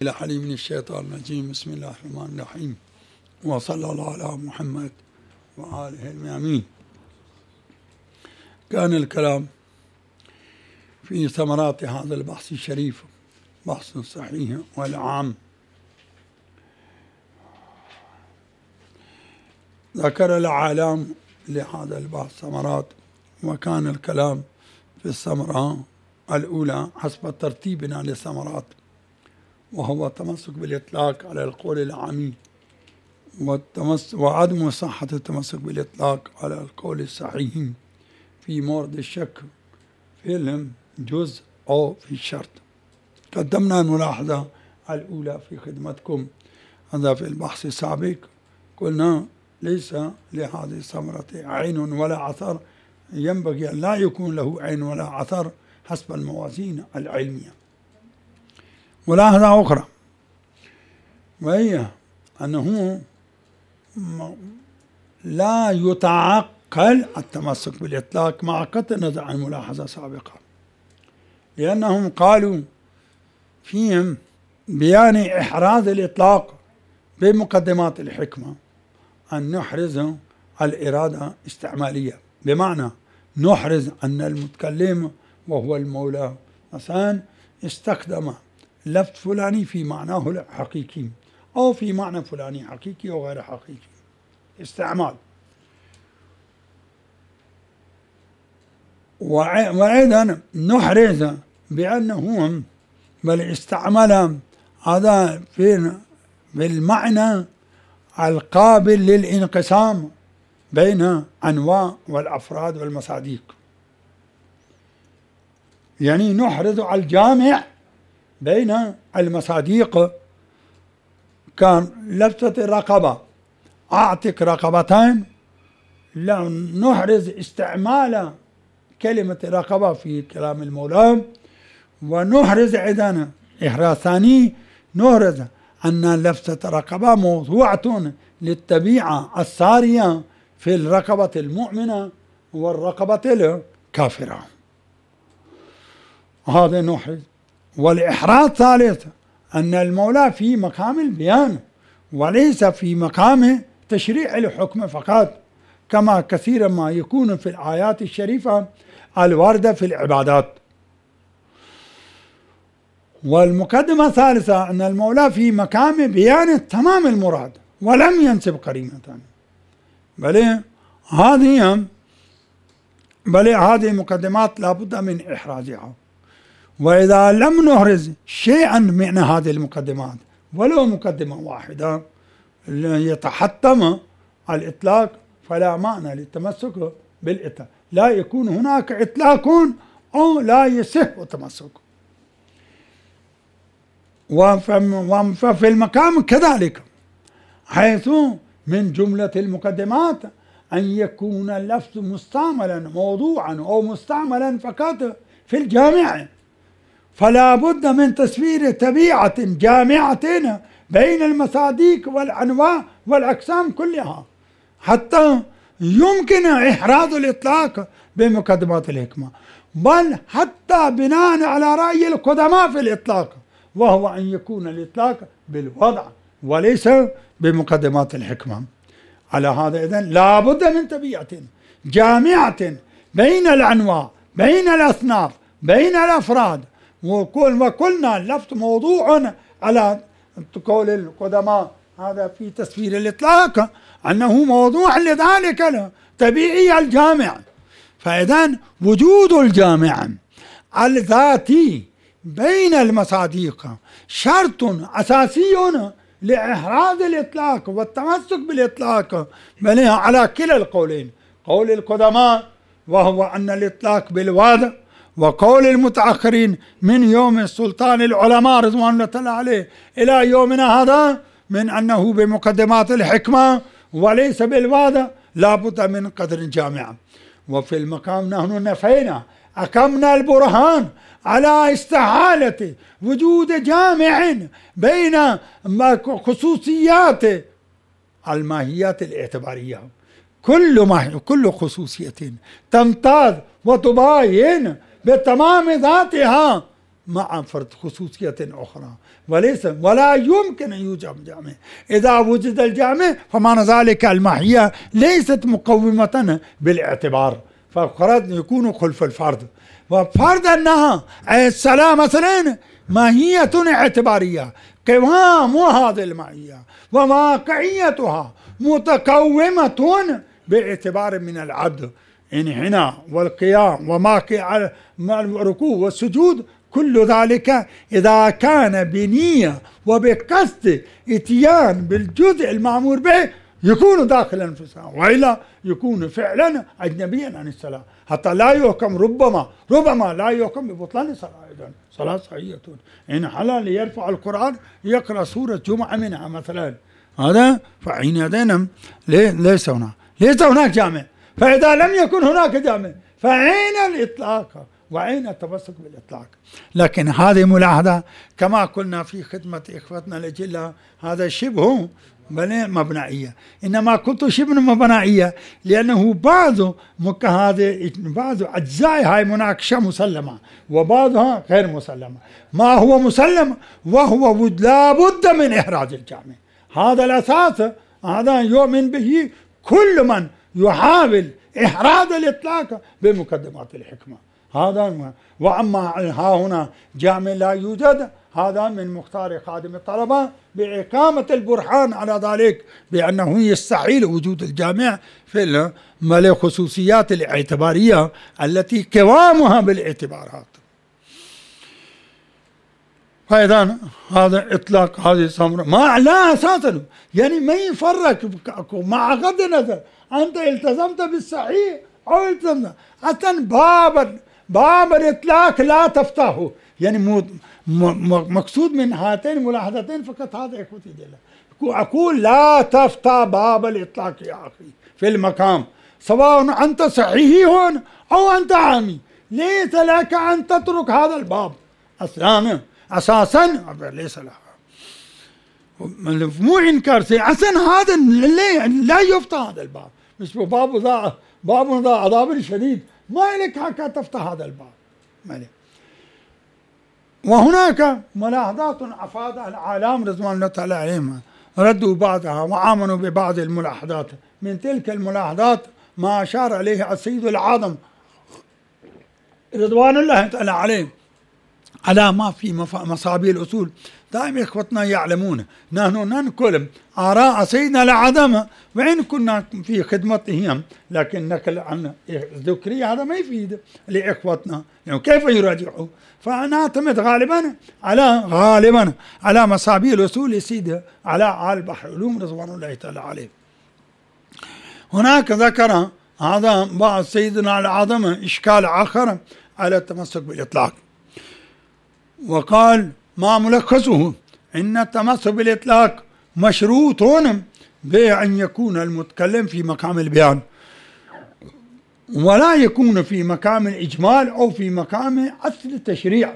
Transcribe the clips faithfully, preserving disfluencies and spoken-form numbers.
الحليم من الشيطان الرجيم. بسم الله الرحمن الرحيم، وصلى الله على محمد وآله الميامين. كان الكلام في ثمرات هذا البحث الشريف، بحث صحيح والعام. ذكر العالم لهذا البحث ثمرات، وكان الكلام في الثمرة الأولى حسب ترتيبنا للثمرات، وهو التمسك بالإطلاق على القول العامي، وعدم صحة التمسك بالإطلاق على القول الصحيح في مورد الشك في الجزء أو في الشرط. قدمنا الملاحظة الأولى في خدمتكم، هذا في البحث السابق. قلنا ليس لهذه الثمرة عين ولا أثر، ينبغي أن لا يكون له عين ولا أثر حسب الموازين العلمية. ملاحظة أخرى، وهي أنه لا يتعقل التمسك بالإطلاق مع قطع النظر عن ملاحظة سابقة، لأنهم قالوا فيهم بيان إحراز الإطلاق بمقدمات الحكمة أن نحرز الإرادة استعمالية، بمعنى نحرز أن المتكلم وهو المولى مثلا استخدم لفظ فلاني في معناه الحقيقي أو في معنى فلاني حقيقي أو غير حقيقي، استعمال. وأيضا نحرز بأنه بل استعمل هذا في بالمعنى القابل للانقسام بين أنواع والأفراد والمصادق، يعني نحرز الجامع بين المصادق. كان لفظة الرقبة أعتق رقبتين، لا نحرز استعمال كلمة رقبة في كلام المولى، ونحرز أيضا إحراز ثاني، نحرز أن لفظة رقبة موضوعة للطبيعة السارية في الرقبة المؤمنة والرقبة الكافرة، هذا نحرز. والإحراز ثالث أن المولى في مقام البيان وليس في مقام تشريع الحكم فقط، كما كثيرا ما يكون في الآيات الشريفة الواردة في العبادات. والمقدمة الثالثة أن المولى في مقام بيان تمام المراد ولم ينسب قرينة، بل هذه بل هذه مقدمات لابد من إحرازها. وإذا لم نحرز شيئا من هذه المقدمات ولو مقدمة واحدة يتحتم الإطلاق، فلا معنى للتمسك بالإطلاق، لا يكون هناك إطلاق أو لا يصح التمسك. وفي المقام كذلك، حيث من جملة المقدمات أن يكون اللفظ مستعملا موضوعا أو مستعملا فقط في الجامع، فلا بد من تصوير طبيعة جامعة بين المصادق والأنواع والأقسام كلها حتى يمكن إحراز الإطلاق بمقدمات الحكمة، بل حتى بناء على رأي القدماء في الإطلاق، وهو أن يكون الإطلاق بالوضع وليس بمقدمات الحكمة. على هذا إذن لا بد من طبيعة جامعة بين الأنواع بين الأصناف بين الأفراد. وقلنا اللفظ موضوع على قول القدماء هذا في تسفير الإطلاق أنه موضوع لذلك طبيعي الجامع. فإذن وجود الجامع الذاتي بين المصادق شرط أساسي لإحراز الإطلاق والتمسك بالإطلاق، بل على كلا القولين، قول القدماء وهو أن الإطلاق بالوضع، وقول المتأخرين من يوم السلطان العلماء رضوان الله عليه إلى يومنا هذا من أنه بمقدمات الحكمة وليس بالوضع، لا بد من قدر جامع. وفي المقام نحن نفينا أقمنا البرهان على استحالة وجود جامع بين خصوصيات الماهيات الاعتبارية، كل ما كل خصوصية تمتاز وتباين بتمام ذاتها مع فرض خصوصية أخرى، وليس ولا يمكن أن يوجد جامع. إذا وجد الجامع فمعنى ذلك الماهية ليست مقومة بالاعتبار، فقد يكون خلف الفرد. وفرض أنها الصلاة مثلا ماهية اعتبارية، قوام هذه الماهية وواقعيتها متقومة باعتبار من العبد، يعني هنا والقيام وما الركوع والسجود، كل ذلك إذا كان بنية وبقصد اتيان بالجزء المأمور به يكون داخلا في الصلاة، وإلا يكون فعلا أجنبيا عن الصلاة، حتى لا يحكم ربما ربما لا يحكم ببطلان الصلاة أيضا. صلاة صحيحة. إن حلال يرفع القرآن يقرأ سورة جمعة منها مثلا، هذا فحينئذ ليس هناك ليس هناك جامع. فإذا لم يكن هناك جامع فأين الإطلاق وأين التمسك بالإطلاق؟ لكن هذه ملاحظة كما قلنا في خدمة إخوتنا الأجلاء، هذا شبه مبنائية، إنما كنت شبه مبنائية لأنه بعض هذه بعض أجزاء هاي مناقشة مسلمة وبعضها غير مسلمة. ما هو مسلم وهو لا بد من إحراز الجامع، هذا الأساس، هذا يؤمن به كل من يحاول إحراز الإطلاق بمقدمات الحكمة. هذا وأما ها هنا جامع لا يوجد، هذا من مختار خادم الطلبة بإقامة البرهان على ذلك بأنه يستحيل وجود الجامع في الخصوصيات الاعتبارية التي قوامها بالاعتبارات. فإذا هذا إطلاق هذه الصمرة ما لا أساس له، يعني ما يفرق مع غض النظر أنت التزمت بالصحيح أو التزمت، أصلا باب باب الإطلاق لا تفتحه. يعني مقصود من هاتين الملاحظتين فقط هذا إخوتي جل أقول لا تفتح باب الإطلاق يا أخي في المقام، سواء أنت صحيح أو أنت عامي، ليس لك أن تترك هذا الباب أصلا أساسا، ليس لها مو إنكار شيء أصلا، هذا لا يفتح هذا الباب، مش باب ذا باب ذا عذاب شديد، ما لك حق تفتح هذا الباب مالك. وهناك ملاحظات أفادها العالم رضوان الله تعالى عليهم، ردوا بعضها وآمنوا ببعض الملاحظات. من تلك الملاحظات ما أشار إليه السيد العظم رضوان الله تعالى عليه على ما في مصابيح الأصول. دائما إخوتنا يعلمون نحن ننقل آراء سيدنا العظم وإن كنا في خدمتهم، لكن نقل عن ذكري هذا ما يفيد لإخوتنا، يعني كيف يراجعوا؟ فنعتمد غالبا على غالبا على مصابيح الأصول يسيد على آل بحر العلوم رضوان الله تعالى عليه. هناك ذكر هذا بعض سيدنا العظم إشكال آخر على التمسك بالإطلاق، وقال ما ملخصه إن التمسك بالإطلاق مشروط بأن يكون المتكلم في مقام البيان، ولا يكون في مقام الإجمال أو في مقام أصل التشريع.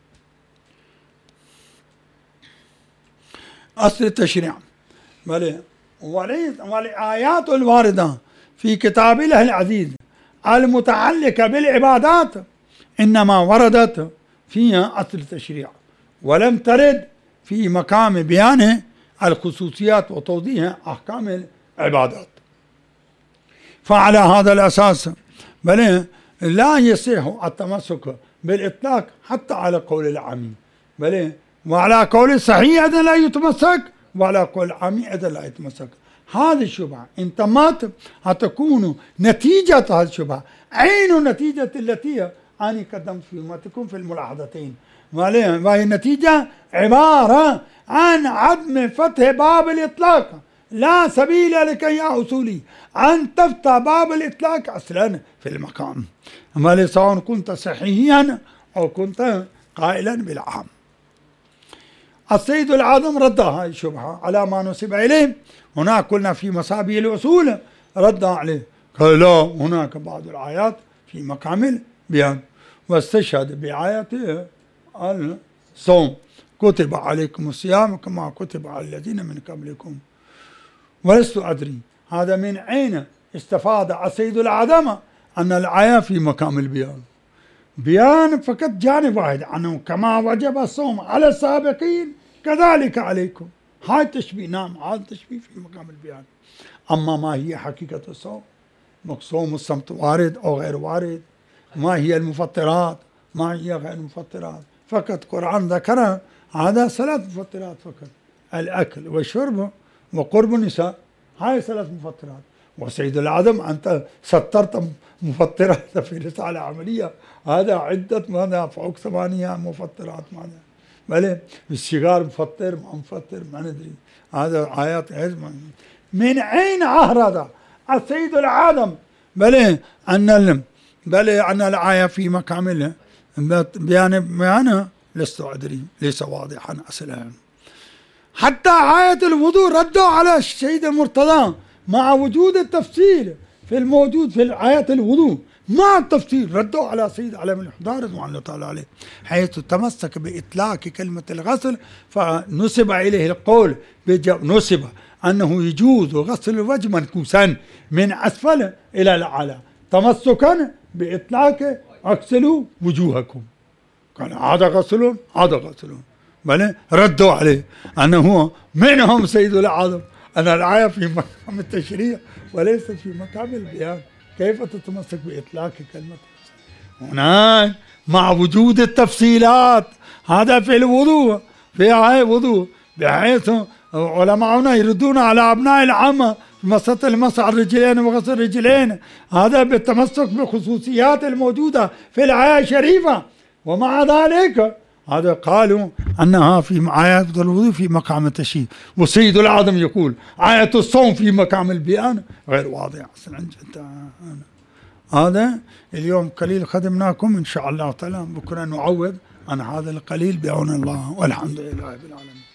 أصل التشريع بل والآيات الواردة في كتاب الله العزيز المتعلقة بالعبادات إنما وردت فيها أصل التشريع، ولم ترد في مقام بيان الخصوصيات وتوضيح أحكام العبادات. فعلى هذا الأساس بل لا يصح التمسك بالإطلاق حتى على قول العامي، بل وعلى قول الصحيح أيضا لا يتمسك، وعلى قول العامي أيضا لا يتمسك. هذه الشبهة إن تمت هتكون نتيجة هذه الشبهة عين النتيجة التي أنا قدمت فيما تكون في الملاحظتين، وهي النتيجة عبارة عن عدم فتح باب الإطلاق. لا سبيل لك يا أصولي أن تفتح باب الإطلاق أصلا في المقام، أما سواء كنت صحيحيا أو كنت قائلا بالعام. السيد العظم رد هذه الشبهة على ما نسب إليه. هناك قلنا في مصابيح الأصول رد عليه، قال لا هناك بعض الآيات في مقام البيان، واستشهد بآية الصوم كتب عليكم الصيام كما كتب على الذين من قبلكم ولست أدري. هذا من أين استفاد السيد العظم أن الآية في مقام البيان، بيان فقط جانب واحد عنه، كما وجب الصوم على السابقين كذلك عليكم. هاي تشبيه، نعم هذا تشبيه في مقام البيان. أما ما هي حقيقة الصوم، صوم الصمت وارد أو غير وارد، ما هي المفطرات، ما هي غير المفطرات، فقط قرآن ذكرها، هذا ثلاث مفطرات فقط: الأكل والشرب وقرب النساء، هاي ثلاث مفطرات. وسيد العدم أنت سطرت مفطرات في رسالة عملية، هذا عدة ماذا فوق ثمانية مفطرات ماذا، بل السيجار مفطر ما مفطر ما ندري، هذا آيات من أين أهرد السيد العدم؟ بل أن بل أن الآية في مكاملها بيان بيانها لست أدري، ليس واضحا أصلا. حتى آية الوضوء ردوا على السيد المرتضى مع وجود التفصيل في الموجود في آية الوضوء، مع التفصيل ردوا على سيد علي بن الحضار رضوان الله تعالى عليه، حيث تمسك بإطلاق كلمة الغسل، فنسب إليه القول نسب أنه يجوز غسل الوجه منكوسا من أسفل إلى الأعلى، تمسكا بإطلاق اغسلوا وجوهكم، قال هذا غسل هذا غسل، بل ردوا عليه أنه منهم سيد العالم أن الآية في مقام التشريع وليس في مقام البيان، كيف تتمسك بإطلاق كلمة هناك مع وجود التفصيلات؟ هذا في الوضوء، في آية وضوء، بحيث علماؤنا يردون على أبناء العامة مسط المسح الرجلين وغسل الرجلين، هذا بالتمسك بالخصوصيات الموجودة في الآية الشريفة، ومع ذلك هذا قالوا أنها في آيات الوضوء في مقام التشريع، وسيد العدم يقول آية الصوم في مقام البيان، غير واضح أصلا جدا. هذا اليوم قليل خدمناكم، إن شاء الله تعالى بكرة نعوض عن هذا القليل بعون الله، والحمد لله رب العالمين.